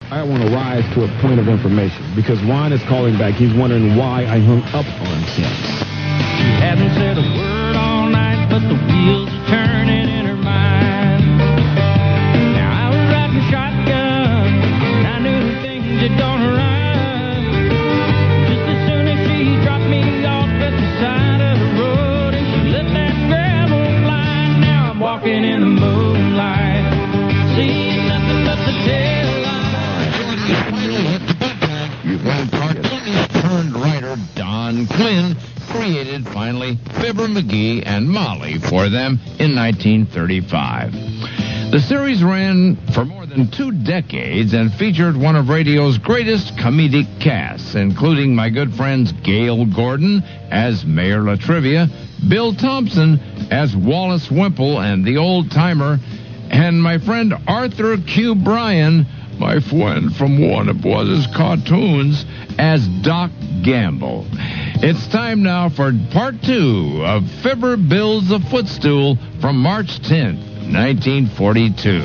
I want to rise to a point of information because Juan is calling back. He's wondering why I hung up on him. She hadn't said a word all night, but the wheels are turning in her mind. Now I was riding shotgun, and I knew things had gone right. Just as soon as she dropped me off at the side of the road, and she lit that gravel line. Now I'm walking in the moonlight, seeing nothing but the tail light. You've heard part turned writer Don Quinn created, finally, Fibber McGee and Molly for them in 1935. The series ran for more than 2 decades and featured one of radio's greatest comedic casts, including my good friends Gail Gordon as Mayor Latrivia, Bill Thompson as Wallace Wimple and the Old-Timer, and my friend Arthur Q. Bryan, my friend from Warner Brothers Cartoons, as Doc Gamble. It's time now for part 2 of Fibber Builds a Footstool from March 10th, 1942.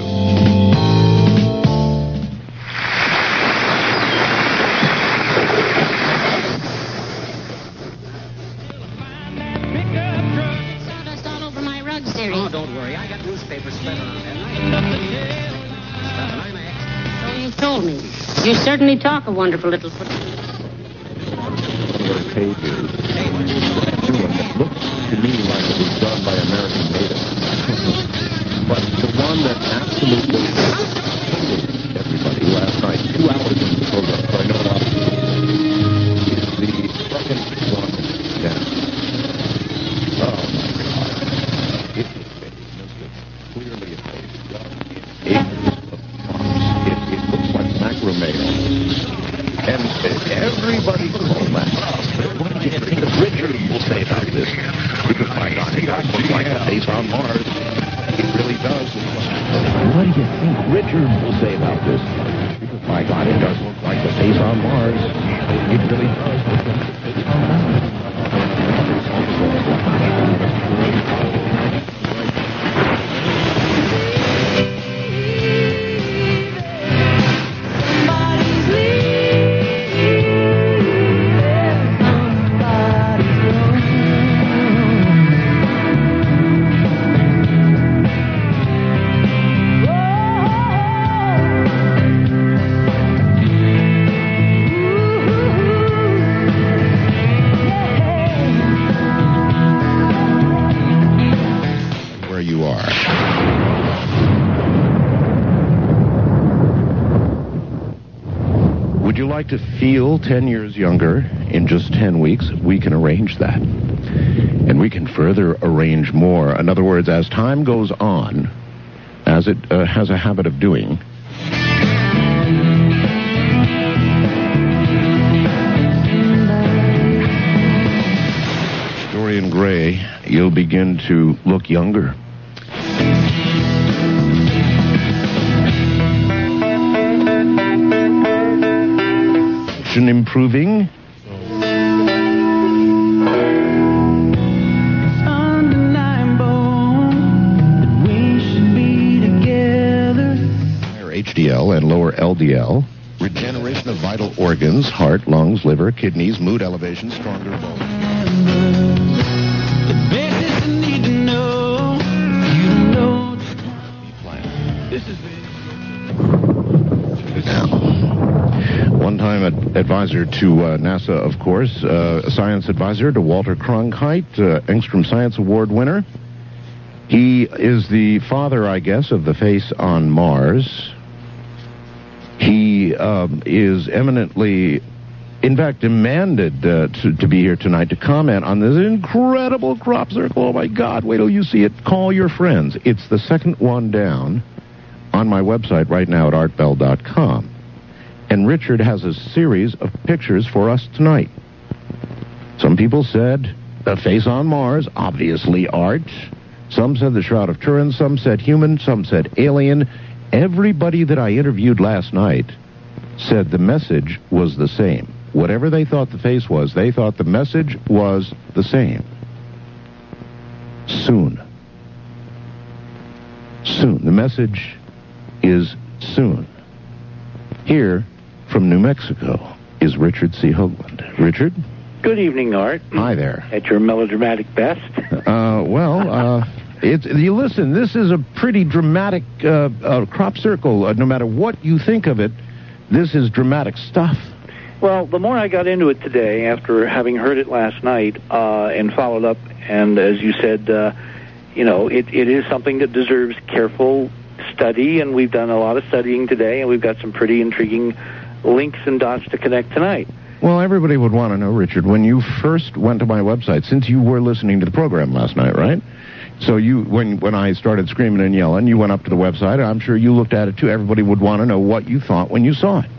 Sawdust all over my rug, Siri. Oh, don't worry. I got newspapers spread around there. So you told me. You certainly talk a wonderful little footstool. What a page is. It looks to me like it was done by American natives. But the one that absolutely hated everybody last night, 2 hours into the program, so I know a lot of people, is the second one down. Oh, my God. It's a face. Clearly a face. It looks like macrame. And everybody called that. What do you think Richard will say about this? Because, my God, it does look like a face on Mars. It really does. What do you think Richard will say about this? Because, my God, it does look like a face on Mars. It really does look like a face on Mars. Like to feel 10 years younger in just 10 weeks, we can arrange that. And we can further arrange more. In other words, as time goes on, as it has a habit of doing, Dorian Gray, you'll begin to look younger. Improving. Higher HDL and lower LDL. Regeneration of vital organs, heart, lungs, liver, kidneys, mood elevation, stronger bones. This is one-time advisor to NASA, of course, a science advisor to Walter Cronkite, Engstrom Science Award winner. He is the father, I guess, of the face on Mars. He is eminently, in fact, demanded to be here tonight to comment on this incredible crop circle. Oh, my God, wait till you see it. Call your friends. It's the second one down on my website right now at artbell.com. And Richard has a series of pictures for us tonight. Some people said a face on Mars, obviously art. Some said the Shroud of Turin. Some said human. Some said alien. Everybody that I interviewed last night said the message was the same. Whatever they thought the face was, they thought the message was the same. Soon. Soon. The message is soon. Here from New Mexico is Richard C. Hoagland. Richard? Good evening, Art. Hi there. At your melodramatic best. You listen, this is a pretty dramatic crop circle. No matter what you think of it, this is dramatic stuff. Well, the more I got into it today, after having heard it last night and followed up, and as you said, it is something that deserves careful study, and we've done a lot of studying today, and we've got some pretty intriguing links and dots to connect tonight. Well, everybody would want to know, Richard, when you first went to my website, since you were listening to the program last night, right? So when I started screaming and yelling, you went up to the website. I'm sure you looked at it, too. Everybody would want to know what you thought when you saw it.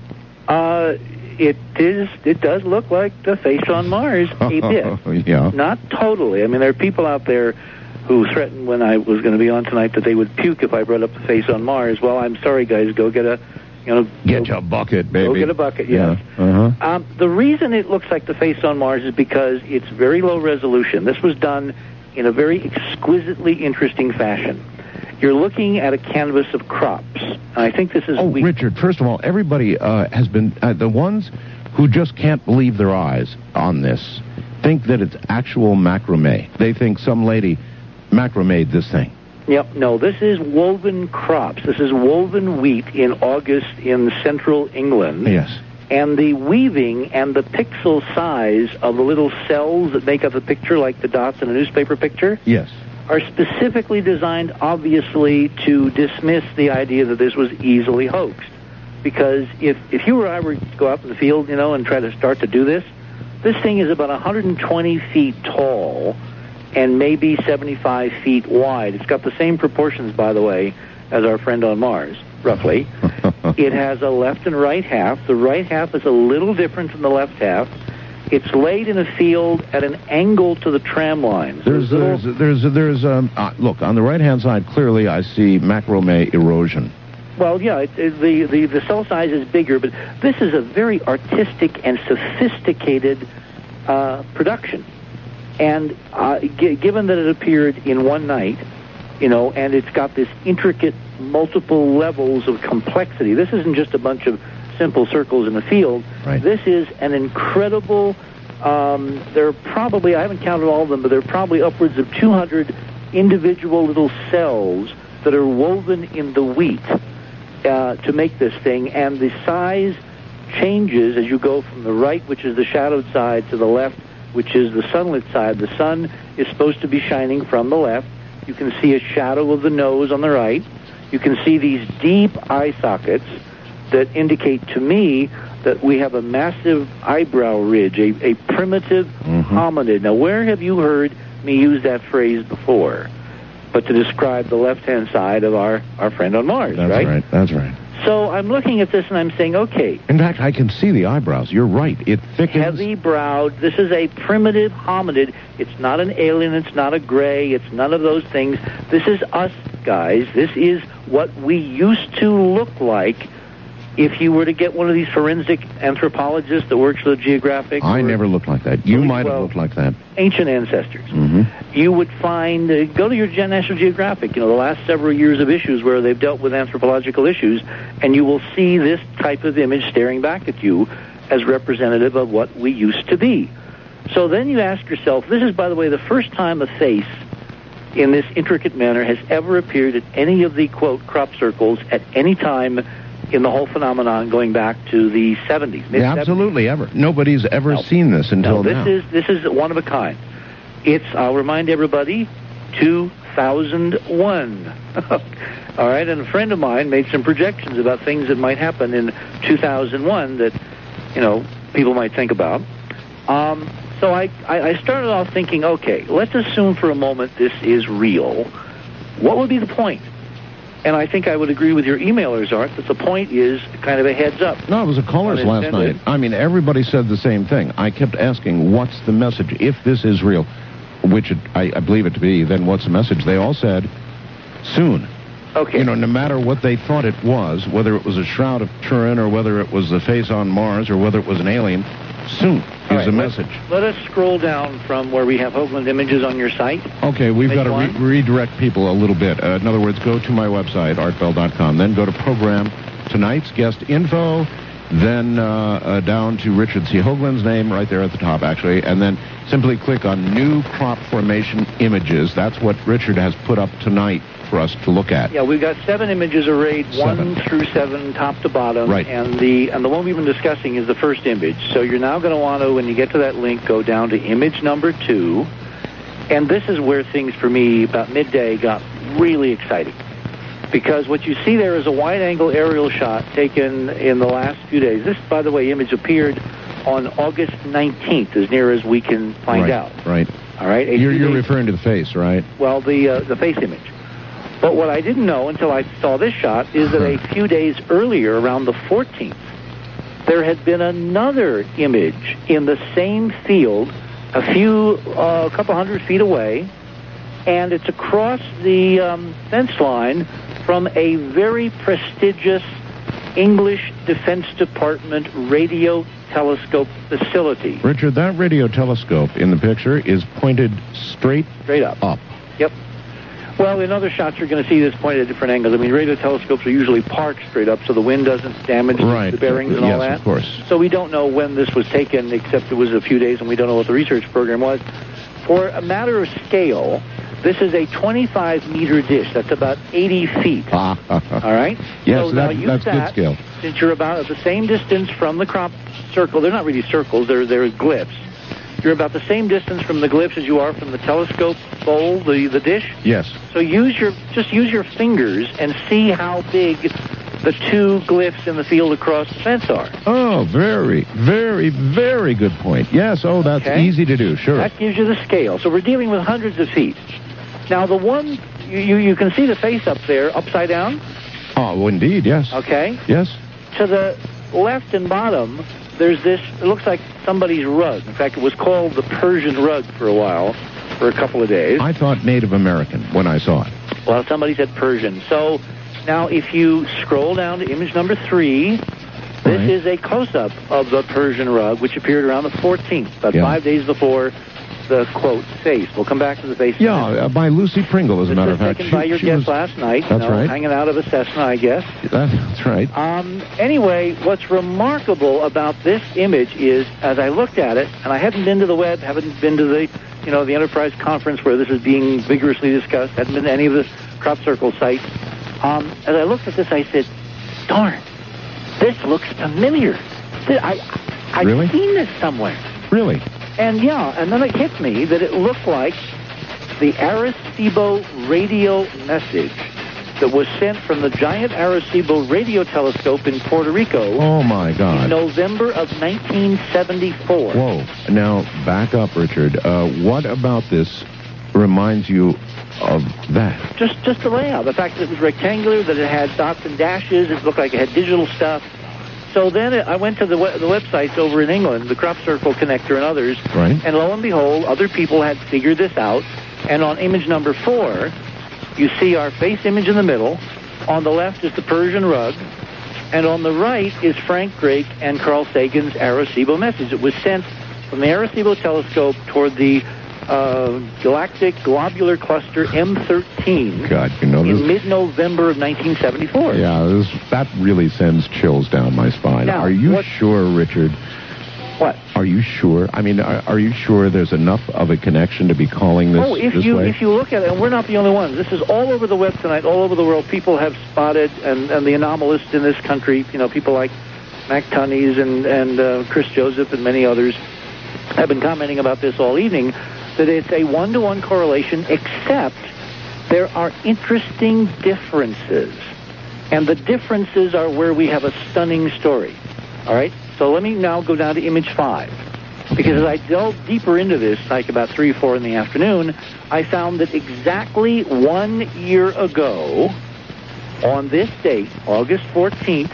It does look like the face on Mars a bit. Yeah. Not totally. I mean, there are people out there who threatened when I was going to be on tonight that they would puke if I brought up the face on Mars. Well, I'm sorry, guys. Go get a... Get your bucket, baby. Go get a bucket, yes. Yeah. Uh-huh. The reason it looks like the face on Mars is because it's very low resolution. This was done in a very exquisitely interesting fashion. You're looking at a canvas of crops. And I think this is... Richard, first of all, everybody has been... the ones who just can't believe their eyes on this think that it's actual macrame. They think some lady macrame'd this thing. Yep, no, this is woven crops. This is woven wheat in August in central England. Yes. And the weaving and the pixel size of the little cells that make up a picture, like the dots in a newspaper picture, yes, are specifically designed, obviously, to dismiss the idea that this was easily hoaxed. Because if you or I were to go out in the field, and try to start to do this thing is about 120 feet tall and maybe 75 feet wide. It's got the same proportions, by the way, as our friend on Mars, roughly. It has a left and right half. The right half is a little different from the left half. It's laid in a field at an angle to the tram lines. Look, on the right-hand side, clearly I see macrame erosion. Well, yeah, the cell size is bigger, but this is a very artistic and sophisticated production. And given that it appeared in one night, and it's got this intricate multiple levels of complexity. This isn't just a bunch of simple circles in a field. Right. This is an incredible, there are probably, I haven't counted all of them, but there are probably upwards of 200 individual little cells that are woven in the wheat to make this thing. And the size changes as you go from the right, which is the shadowed side, to the left, which is the sunlit side. The sun is supposed to be shining from the left. You can see a shadow of the nose on the right. You can see these deep eye sockets that indicate to me that we have a massive eyebrow ridge, a primitive hominid. Now, where have you heard me use that phrase before? But to describe the left-hand side of our friend on Mars, right? That's right. So I'm looking at this and I'm saying, okay. In fact, I can see the eyebrows. You're right. It thickens. Heavy-browed. This is a primitive hominid. It's not an alien. It's not a gray. It's none of those things. This is us, guys. This is what we used to look like if you were to get one of these forensic anthropologists that works for the Geographic. I never looked like that. You might have looked like that. Ancient ancestors. Mm-hmm. You would find, go to your National Geographic, the last several years of issues where they've dealt with anthropological issues, and you will see this type of image staring back at you as representative of what we used to be. So then you ask yourself, this is, by the way, the first time a face in this intricate manner has ever appeared at any of the, quote, crop circles at any time in the whole phenomenon going back to the 70s. Yeah, absolutely, ever. Nobody's ever seen this until now. This is one of a kind. It's, I'll remind everybody, 2001. All right, and a friend of mine made some projections about things that might happen in 2001 that, people might think about. So I started off thinking, okay, let's assume for a moment this is real. What would be the point? And I think I would agree with your emailers, Art, that the point is kind of a heads up. No, it was a caller's last night. I mean, everybody said the same thing. I kept asking, what's the message? If this is real, which I believe it to be, then what's the message? They all said, soon. Okay. No matter what they thought it was, whether it was a Shroud of Turin or whether it was the face on Mars or whether it was an alien, soon is the message. Let us scroll down from where we have Hoagland images on your site. Okay, we've got to redirect people a little bit. In other words, go to my website, artbell.com, then go to program, tonight's guest info, then down to Richard C. Hoagland's name right there at the top, actually, and then simply click on New Crop Formation Images. That's what Richard has put up tonight for us to look at. Yeah, we've got 7 images arrayed, 7. 1 through 7, top to bottom. Right. And the one we've been discussing is the first image. So you're now going to want to, when you get to that link, go down to image number 2. And this is where things, for me, about midday, got really exciting. Because what you see there is a wide-angle aerial shot taken in the last few days. This, by the way, image appeared on August 19th, as near as we can find out. Right. All right? You're referring to the face, right? Well, the face image. But what I didn't know until I saw this shot is that a few days earlier, around the 14th, there had been another image in the same field, a couple hundred feet away, and it's across the fence line from a very prestigious English Defense Department radio telescope facility. Richard, that radio telescope in the picture is pointed straight up. Yep. Well, in other shots, you're going to see this pointed at different angles. I mean, radio telescopes are usually parked straight up so the wind doesn't damage the bearings and all that. Yes, of course. So we don't know when this was taken, except it was a few days, and we don't know what the research program was. For a matter of scale, this is a 25-meter dish. That's about 80 feet. All right? Yes, so now use that's that, good scale. Since you're about at the same distance from the crop circle. They're not really circles. They're glyphs. You're about the same distance from the glyphs as you are from the telescope bowl, the dish. Yes. So use your fingers and see how big the 2 glyphs in the field across the fence are. Oh, very, very, very good point. Yes, that's easy to do, sure. That gives you the scale. So we're dealing with hundreds of feet. Now, the one, you can see the face up there, upside down? Oh, indeed, yes. Okay. Yes. To the left and bottom, there's this, it looks like somebody's rug. In fact, it was called the Persian rug for a while, for a couple of days. I thought Native American when I saw it. Well, somebody said Persian. So now if you scroll down to image number 3, this is a close-up of the Persian rug, which appeared around the 14th, about 5 days before the, quote, face. We'll come back to the face. Yeah, by Lucy Pringle, as a matter of fact. Taken by your guest last night. That's right. Hanging out of a Cessna, I guess. That's right. Anyway, what's remarkable about this image is, as I looked at it, and I hadn't been to the web, haven't been to the Enterprise conference where this is being vigorously discussed, hadn't been to any of the crop circle sites. As I looked at this, I said, darn, this looks familiar. I've Really? seen this somewhere. Really? And then it hit me that it looked like the Arecibo radio message that was sent from the giant Arecibo radio telescope in Puerto Rico. Oh, my God. In November of 1974. Whoa. Now, back up, Richard. What about this reminds you of that? Just the layout. The fact that it was rectangular, that it had dots and dashes, it looked like it had digital stuff. So then I went to the websites over in England, the Crop Circle Connector and others, right. And lo and behold, other people had figured this out. And on image number 4, you see our face image in the middle. On the left is the Persian rug. And on the right is Frank Drake and Carl Sagan's Arecibo message. It was sent from the Arecibo telescope toward the Galactic Globular Cluster M13 God, in mid-November of 1974. Yeah, that really sends chills down my spine. Now, are you sure, Richard? What? Are you sure? I mean, are you sure there's enough of a connection to be calling this this way? If you look at it, and we're not the only ones. This is all over the web tonight, all over the world. People have spotted, and the anomalists in this country, people like Mac Tunney's and Chris Joseph and many others have been commenting about this all evening, that it's a one-to-one correlation, except there are interesting differences. And the differences are where we have a stunning story. All right? So let me now go down to image 5. Because as I delved deeper into this, like about 3 or 4 in the afternoon, I found that exactly 1 year ago, on this date, August 14th,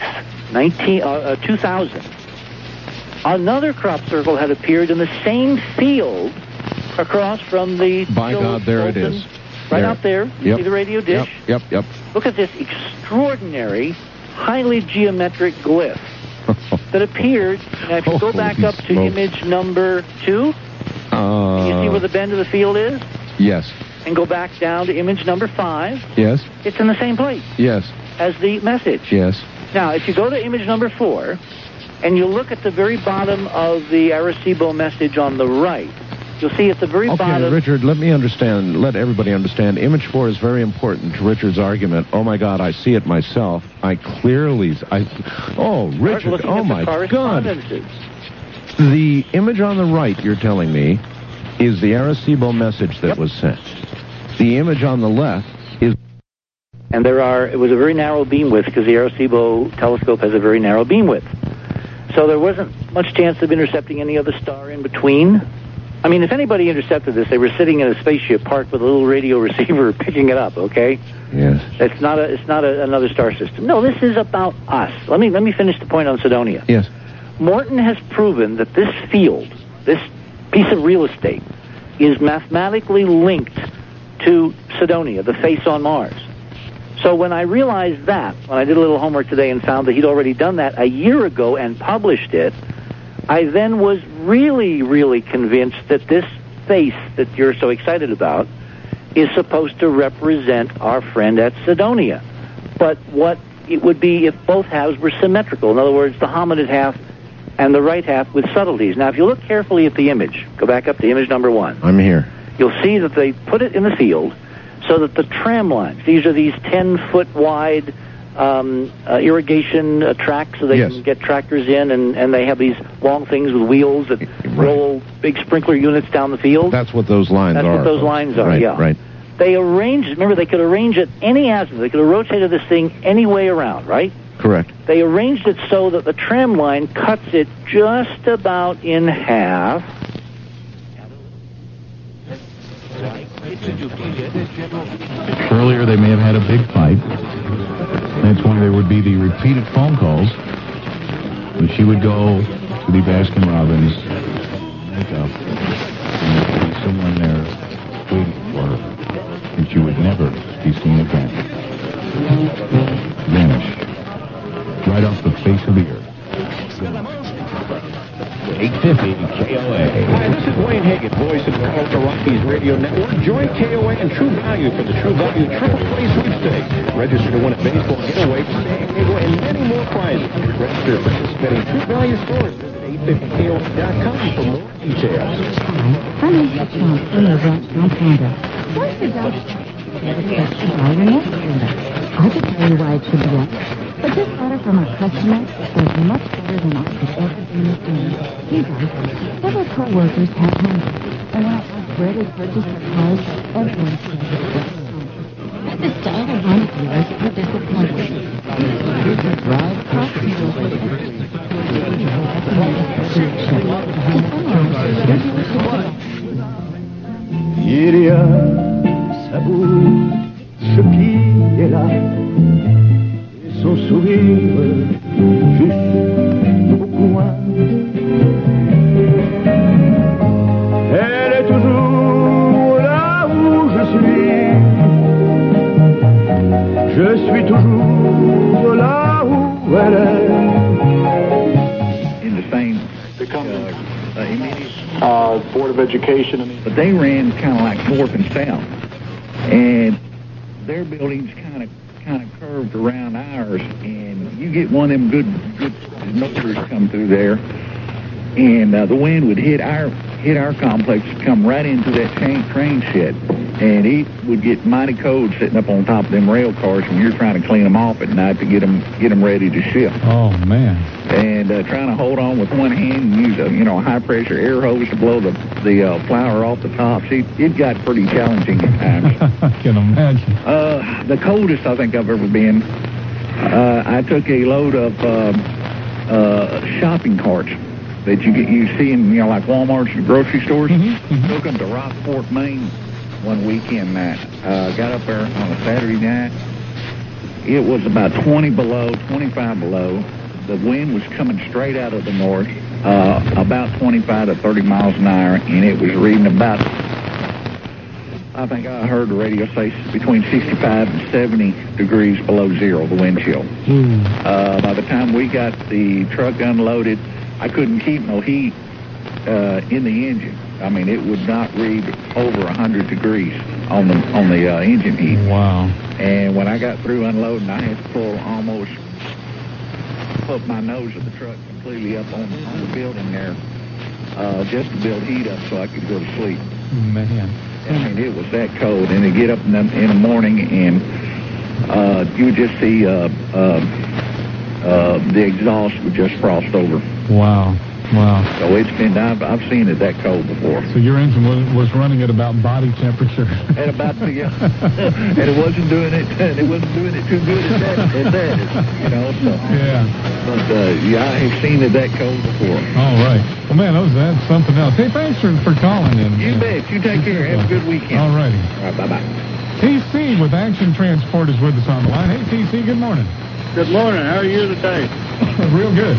2000, another crop circle had appeared in the same field across from the... By God, there it is. Right out there. You see the radio dish? Yep. Look at this extraordinary, highly geometric glyph that appeared. Now, if you go back up to image number 2, you see where the bend of the field is? Yes. And go back down to image number 5. Yes. It's in the same place. Yes. As the message. Yes. Now, if you go to image number 4, and you look at the very bottom of the Arecibo message on the right, you'll see at the very bottom... Okay, Richard, let everybody understand. Image 4 is very important to Richard's argument. Oh, my God, I see it myself. Richard, oh, my God. The image on the right, you're telling me, is the Arecibo message that was sent. The image on the left is... And it was a very narrow beam width because the Arecibo telescope has a very narrow beam width. So there wasn't much chance of intercepting any other star in between. I mean, if anybody intercepted this, they were sitting in a spaceship parked with a little radio receiver picking it up, okay? Yes. It's not another star system. No, this is about us. Let me finish the point on Cydonia. Yes. Morton has proven that this field, this piece of real estate, is mathematically linked to Cydonia, the face on Mars. So when I realized that, when I did a little homework today and found that he'd already done that a year ago and published it, I then was really, really convinced that this face that you're so excited about is supposed to represent our friend at Cydonia. But what it would be if both halves were symmetrical. In other words, the hominid half and the right half with subtleties. Now, if you look carefully at the image, go back up to image number 1. I'm here. You'll see that they put it in the field so that the tram lines, these are these 10-foot wide irrigation tracks so they can get tractors in, and they have these long things with wheels that roll big sprinkler units down the field. That's what those lines are. That's what those lines are, yeah. Right. They could arrange it any azimuth. They could have rotated this thing any way around, right? Correct. They arranged it so that the tram line cuts it just about in half. Earlier, they may have had a big fight. That's why there would be the repeated phone calls. And she would go to the Baskin-Robbins, make up, and there would be someone there waiting for her. And she would never be seen again. Vanish. Right off the face of the earth. 850 KOA. Hi, this is Wayne Hagan, voice of the Ultra Rockies Radio Network. Join KOA and True Value for the True Value Triple Play Sweepstakes. Register to win a baseball getaway to San Diego and many more prizes. Register at participating True Value stores. Visit 850KOA.com for more details. Hi, my name is John over at John Panda. What's the doctor? Buy your next order. I could tell you why it should be up. But this letter from our customer was much better than I could ever understand. He does. Several co-workers have money. And when I asked where they purchased their cars, everyone said that the style of one of yours were disappointed. The drive across the road Il y a sa bouche qui est là. Son sourire juste au coin. Elle est toujours là où je suis toujours là où elle est. In the same Board of Education. But they ran kind of like north and south. And their buildings kind of curved around ours, and you get one of them good motors come through there, and the wind would hit our complex, come right into that train shed, and it would get mighty cold sitting up on top of them rail cars when you're trying to clean them off at night to get them ready to ship. Oh man! And trying to hold on with one hand and use a high pressure air hose to blow the flour off the tops. It got pretty challenging at times. I can imagine. The coldest I think I've ever been. I took a load of shopping carts that you see in like Walmart's and grocery stores. Took them to Rockport, Maine, one weekend night. Got up there on a Saturday night. It was about 20 below, 25 below. The wind was coming straight out of the north, about 25 to 30 miles an hour, and it was reading about, I think I heard the radio say between 65 and 70 degrees below zero, the wind chill. By the time we got the truck unloaded, I couldn't keep no heat in the engine. I mean, it would not read over 100 degrees on the engine heat. Wow. And when I got through unloading, I had to pull almost put my nose of the truck completely up on the building there, just to build heat up so I could go to sleep. Man. I mean, it was that cold. And to get up in the morning and you would just see the exhaust would just frost over. Wow. Wow. So it's been, I've seen it that cold before. So your engine was running at about body temperature. At about the, and it wasn't doing it too good at that, you know, so. Yeah. But, yeah, I have seen it that cold before. All right. Well, man, that's something else. Hey, thanks for calling in. You bet. You take care. Have a good weekend. All righty. All right, bye-bye. TC with Action Transport is with us on the line. Hey, TC, good morning. Good morning. How are you today? Real good.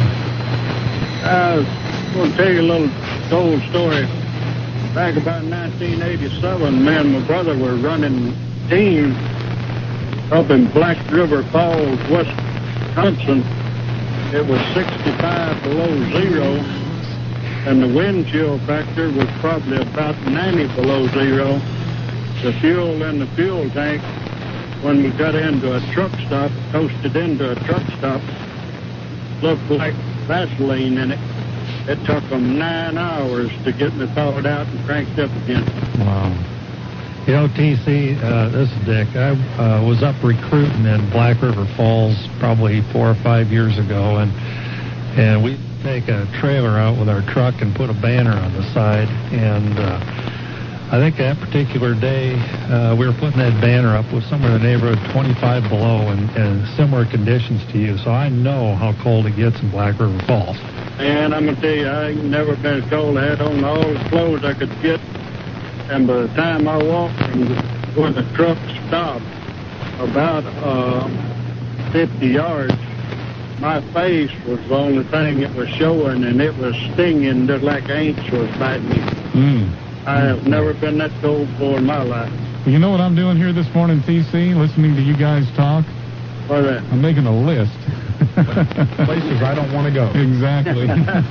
I want to tell you a little old story. Back about 1987, me and my brother were running team up in Black River Falls, Wisconsin. It was 65 below zero, and the wind chill factor was probably about 90 below zero. The fuel in the fuel tank, when we got into a truck stop, coasted into a truck stop, looked like Vaseline in it. It took them 9 hours to get me thawed out and cranked up again. Wow. You know, TC, this is Dick. I was up recruiting in Black River Falls probably 4 or 5 years ago, and we take a trailer out with our truck and put a banner on the side, and I think that particular day we were putting that banner up with somewhere in the neighborhood of 25 below and similar conditions to you, so I know how cold it gets in Black River Falls. And I'm going to tell you, I ain't never been cold. I had on all the clothes I could get. And by the time I walked where the truck stopped, about 50 yards, my face was the only thing that was showing, and it was stinging just like ants was biting me. I have never been that cold before in my life. Well, you know what I'm doing here this morning, TC, listening to you guys talk? What's that? I'm making a list. Places I don't want to go. Exactly.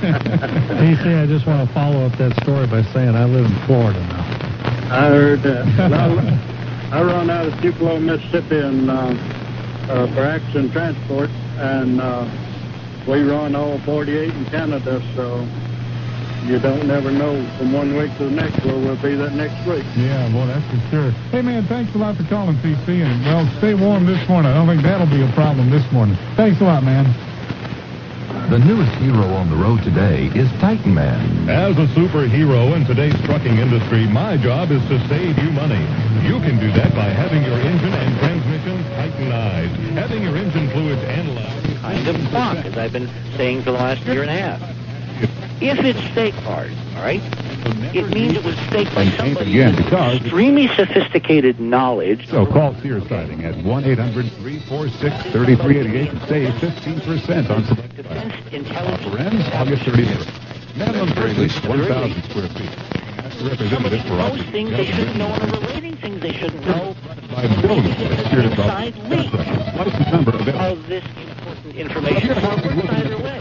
TC, I just want to follow up that story by saying I live in Florida now. I heard that. I run out of Tupelo, Mississippi, and for Action Transport, and we run all 48 in Canada, so you don't never know from one week to the next where we'll be that next week. Yeah, well, that's for sure. Hey, man, thanks a lot for calling, TC, and, well, stay warm this morning. I don't think that'll be a problem this morning. Thanks a lot, man. The newest hero on the road today is Titan Man. As a superhero in today's trucking industry, my job is to save you money. You can do that by having your engine and transmission Titanized, having your engine fluids analyzed. Kind of clock, as I've been saying for the last year and a half. If it's staked hard, all right, it means it was staked by somebody with extremely sophisticated knowledge. So call Sears Siding at 1-800-346-3388 and save 15% on select Defense Intelligence. ends August 31st. Minimum purchase 1,000 square feet. Representative for Those things they shouldn't know and relating things they shouldn't know. by building Inside link license number available. of this important information. It works either way.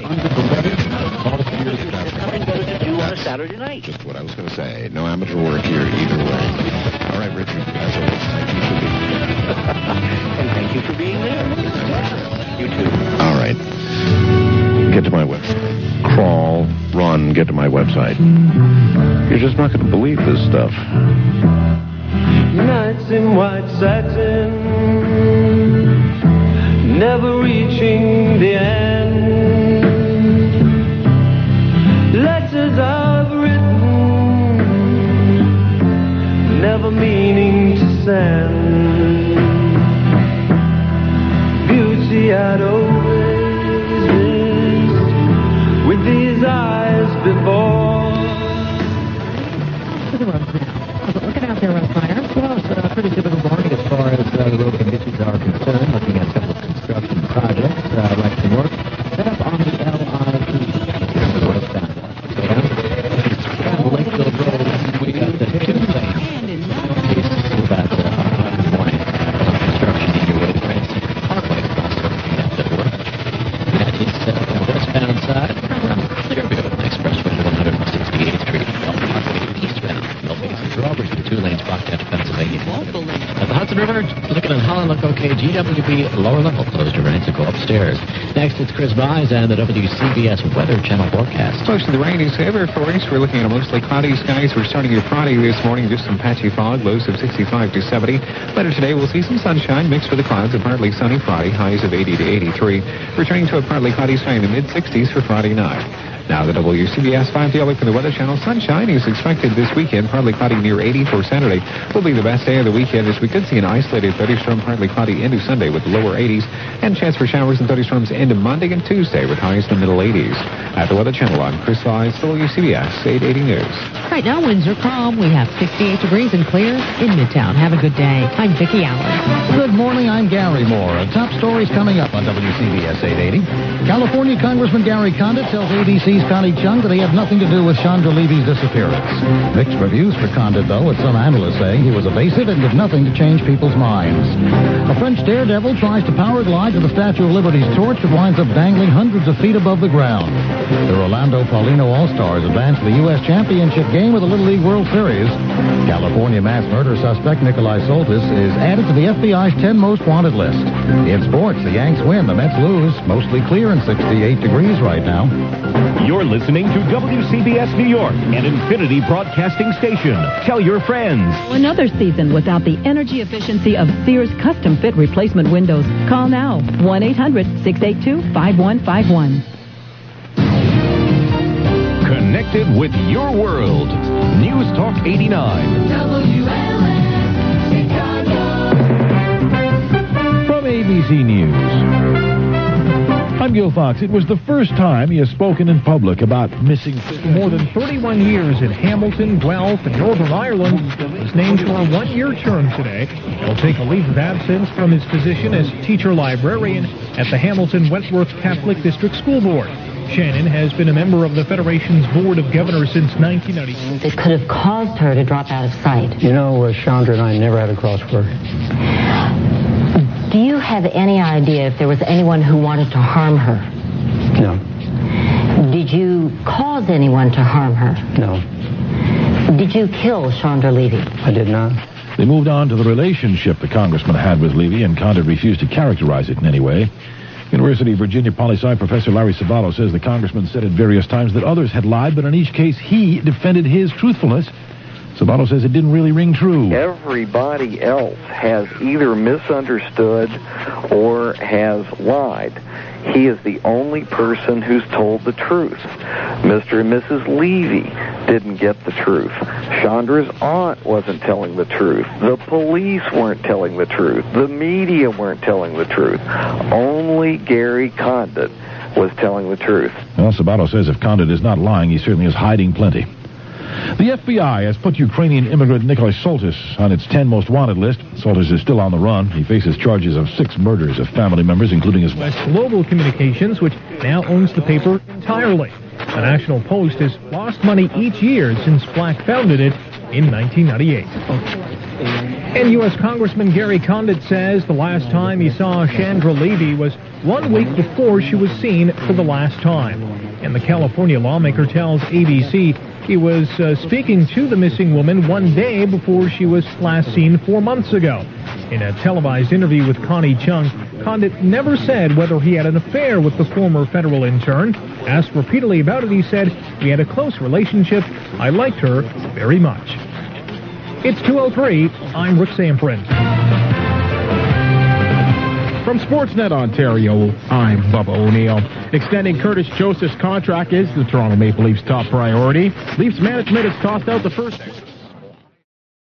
There's nothing better to do on a Saturday night. Just what I was going to say. No amateur work here either way. All right, Richard. As always, thank you for being here. And thank you for being there. You too. All right. Get to my website. Crawl, run, get to my website. You're just not going to believe this stuff. Nights in white satin, never reaching the end. Letters I've written, never meaning to send. Beauty I'd always missed with these eyes before. Looking out there, Russ Meyer. Well, it's a pretty typical morning as far as the road conditions are concerned. Looking at some of the construction projects right to north. Set up on the LIP. Westbound. Go down. Lakeville Road. We got the 2 lanes. About 101 construction in your way. Transcentral Parkway also looking at the work. That is the westbound side. Around Clearview Expressway 168th Street. Parkway eastbound. Drawbridge, the 2 lanes blocked out of Pennsylvania. At the Hudson River, looking at Holland, look okay. GWB lower level closed to right to go up upstairs. Next, it's Chris Vise and the WCBS Weather Channel forecast. Most of the rain is over for us. We're looking at a mostly cloudy skies. We're starting your Friday this morning, just some patchy fog, lows of 65 to 70. Later today, we'll see some sunshine mixed with the clouds. A partly sunny Friday, highs of 80 to 83. Returning to a partly cloudy sky in the mid-60s for Friday night. Now the WCBS 5-day look from the Weather Channel. Sunshine is expected this weekend. Partly cloudy near 80 for Saturday. Will be the best day of the weekend as we could see an isolated thunderstorm partly cloudy into Sunday with lower 80s and chance for showers and thunderstorms into Monday and Tuesday with highs in the middle 80s. At the Weather Channel, I'm Chris Vise, WCBS 880 News. Right now, winds are calm. We have 68 degrees and clear in Midtown. Have a good day. I'm Vicki Allen. Good morning. I'm Gary Moore. Top stories coming up on WCBS 880. California Congressman Gary Condit tells ABC's Connie Chung that he had nothing to do with Chandra Levy's disappearance. Mixed reviews for Condit, though, with some analysts saying he was evasive and did nothing to change people's minds. A French daredevil tries to power glide to the Statue of Liberty's torch but winds up dangling hundreds of feet above the ground. The Rolando Paulino All-Stars advance to the U.S. Championship game with the Little League World Series. California mass murder suspect Nikolai Soltis is added to the FBI's 10 most wanted list. In sports, the Yanks win, the Mets lose. Mostly clear and 68 degrees right now. You're listening to WCBS New York, an Infinity Broadcasting station. Tell your friends. Another season without the energy efficiency of Sears custom fit replacement windows. Call now, 1-800-682-5151. Connected with your world. News Talk 89. From ABC News. I'm Gil Fox. It was the first time he has spoken in public about missing children. More than 31 years in Hamilton, Guelph, and Northern Ireland, was named for a one-year term today. He'll take a leave of absence from his position as teacher librarian at the Hamilton Wentworth Catholic District School Board. Shannon has been a member of the Federation's Board of Governors since 1990. It could have caused her to drop out of sight. You know, Chandra and I never had a cross word. Do you have any idea if there was anyone who wanted to harm her? No. Did you cause anyone to harm her? No. Did you kill Chandra Levy? I did not. They moved on to the relationship the congressman had with Levy, and Condit refused to characterize it in any way. University of Virginia Poli-Sci Professor Larry Sabato says the congressman said at various times that others had lied, but in each case he defended his truthfulness. Sabato says it didn't really ring true. Everybody else has either misunderstood or has lied. He is the only person who's told the truth. Mr. and Mrs. Levy didn't get the truth. Chandra's aunt wasn't telling the truth. The police weren't telling the truth. The media weren't telling the truth. Only Gary Condit was telling the truth. Well, Sabato says if Condit is not lying, he certainly is hiding plenty. The FBI has put Ukrainian immigrant Nikolai Soltis on its 10 most wanted list. Soltis is still on the run. He faces charges of 6 murders of family members, including his wife. Global Communications, which now owns the paper entirely. The National Post has lost money each year since Black founded it in 1998. And U.S. Congressman Gary Condit says the last time he saw Chandra Levy was 1 week before she was seen for the last time. And the California lawmaker tells ABC he was speaking to the missing woman 1 day before she was last seen 4 months ago. In a televised interview with Connie Chung, Condit never said whether he had an affair with the former federal intern. Asked repeatedly about it, he said, "We had a close relationship. I liked her very much." It's 2:03. I'm Rick Samprin. From Sportsnet Ontario, I'm Bubba O'Neill. Extending Curtis Joseph's contract is the Toronto Maple Leafs' top priority. Leafs management has tossed out the first...